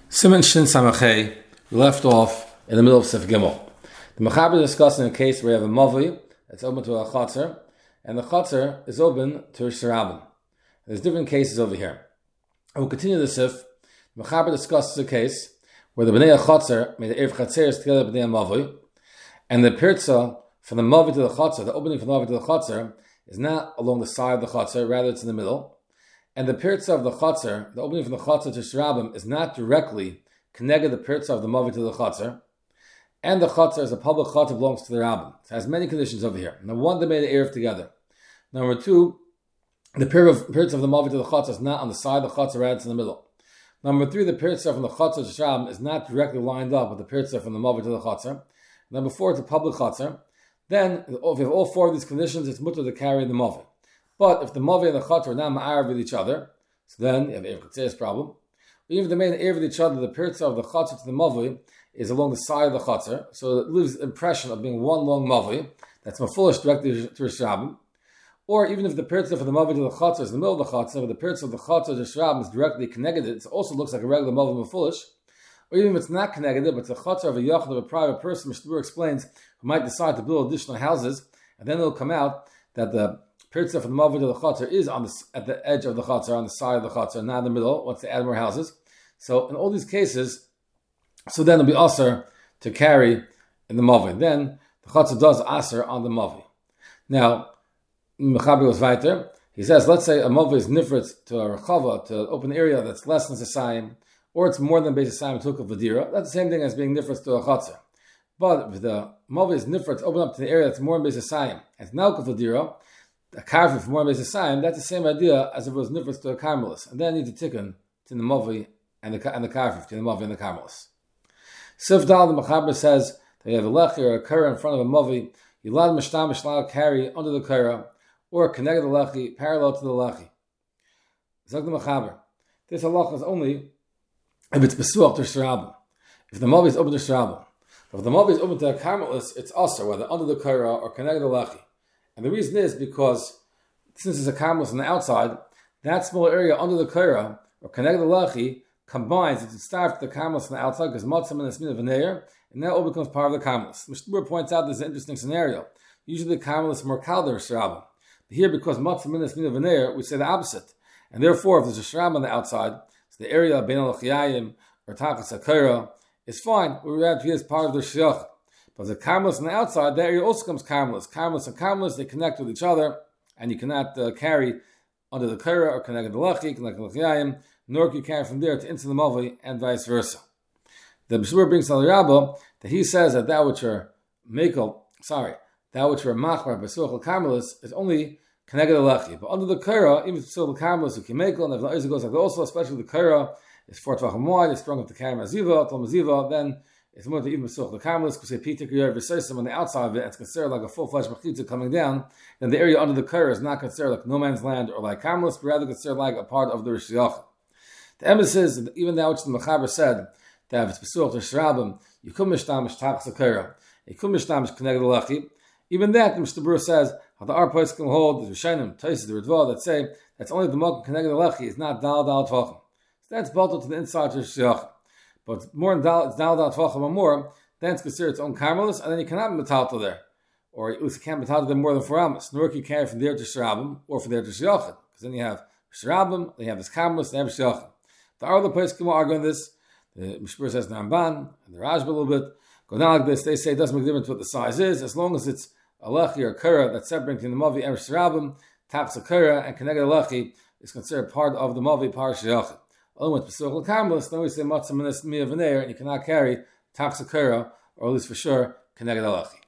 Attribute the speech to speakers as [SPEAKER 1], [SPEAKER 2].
[SPEAKER 1] Siman Shin Samachay, we left off in the middle of Sif Gimel. The Mechaber is discussing a case where you have a Mavi that's open to a Chatzar, and the Chatzar is open to a Shirabim. There's different cases over here. I will continue the Sif. The Mechaber discusses a case where the Bnei Chatzar made the Erev Chatzeres together with Bnei Mavi, and the Pirza from the Mavi to the Chatzar, the opening from the Mavi to the Chatzar, is not along the side of the Chatzar, rather it's in the middle. And the Pirza of the Chatzar, the opening from the Chatzar to Shirabim, is not directly connected the Pirza of the Mavi to the Chatzar. And the Chatzar is a public Chatzar, belongs to the Rabbim. It has many conditions over here. Number one, they made an Erev together. Number two, the Pirza of the Mavi to the Chatzar is not on the side of the Chatzar, rather it's in the middle. Number three, the Pirza from the Chatzar to Shirabim is not directly lined up with the Pirza from the Mavi to the Chatzar. Number four, it's a public Chatzar. Then, if you have all four of these conditions, it's mutter to carry the Mavi. But if the Mavi and the Chatzar are not ma'arav with each other, so then you have Erev Chatzeres problem. Even if they made an Erev with each other, the Pirza of the Chatzar to the Mavi is along the side of the Chatzar, so it leaves the impression of being one long Mavi that's mafulish directly to Shirabim. Or even if the Pirza from the Mavi to the Chatzar is in the middle of the Chatzar, but the Pirza of the Chatzar to Shirabim is directly connected, it also looks like a regular Mavi mafulish. Or even if it's not connected, but it's a Chatzar of a Yachid of a private person, Mishnah explains, who might decide to build additional houses, and then it'll come out that the Pirza from the Mavi to the Chatzar is at the edge of the Chatzar, on the side of the Chatzar, not in the middle, once they add more houses. So in all these cases, so then it'll be Asr to carry in the Mavi. Then the Chatzar does Asr on the Mavi. Now, Mechaber goes weiter. He says, let's say a Mavi is nifrit to a Rechava, to an open area that's less than Sasayim, or it's more than Beis Hasayim took of Vadira. That's the same thing as being nifrit to a Chatzar. But if the Mavi is nifrit to open up to the area that's more than Beis Hasayim, and it's now Vadira, a carving from more Beis Hasayim, that's the same idea as if it was nifrit to a Carmelis. And then you need to tikkun to the Mavi and the carving, to the Mavi and the Carmelis. Sif Dal, the Mechaber says that you have a lechi or a kara in front of a Mavi, Yilad Mishtam Mishlal carry under the kara, or connect the lechi parallel to the lechi. Zog the Mechaber. This halach is only if it's besuach to Shirabim. If the Mavi is open to Shirabim. But if the Mavi is open to a Carmelis, it's also whether under the kara or connect the lechi. And the reason is because since there's a Carmelis on the outside, that small area under the kara or connect the lechi combines to start the Carmelis on the outside because matzam and esmina v'neir, and that all becomes part of the Carmelis. Mishnah points out there's an interesting scenario. Usually the Carmelis is more kal than Shirabim. But here, because matzam and esmina v'neir, we say the opposite. And therefore, if there's a Shirabim on the outside, so the area bein al-chiyayim or tachas hakara is fine. We have to be as part of the shiach. But the Carmelis on the outside, that area also comes Carmelis. Carmelis and Carmelis, they connect with each other, and you cannot carry under the kara or connect the lechi, connect the lechiyayim, nor can you carry from there to into the Mavi, and vice versa. The B'shur brings al Rabba that he says that which are machar b'suach al-Carmelis is only connected to the lechi. But under the kara, even if it's still the Carmelis, you can makel, and if it goes like also, especially the kara is 4 tvachim wide, it's strong enough to carry maziva, tal maziva, then it's more to even besuach the Carmelis, because they pitik your on the outside of it, and it's considered like a full-fledged mechitza coming down, then the area under the kara is not considered like no man's land or like Carmelis, but rather considered like a part of the Rishiyach. The emphasis is that even that which the Mechaber said, that if it's besuach to Shirabim, you could mishtamish tachas hakara, you could mishtamish connect the lechi. Even that, the Mishnah says, how the Arpais can hold, the Rishonim, Taisis, the Ritva, that say, that's only the Malkum connect the lechi, is not dal tvachim. So that's built to the inside to Shiyach. But more than it's dal tvachim or more, then it's considered its own Carmelis, and then you cannot be metaltal there. Or at least you can't metaltal there more than 4 amas. Nor can you carry from there to Shirabim, or from there to Shiyachim. Because then you have Shirabim, then you have this Carmelis, then you have Shiyachim. The other place can argue on this. The Mishpur says the Ramban and the Rashba a little bit go down like this. They say it doesn't make a difference what the size is, as long as it's a lechi or a kara that's separating the Mavi and Shirabim, taps a kara and connected lechi is considered part of the Mavi par Shiyachim. Only when it's Pesuch Carmelis, then we say matzah minas miya v'neir, and you cannot carry taps a kara, or at least for sure connected lechi.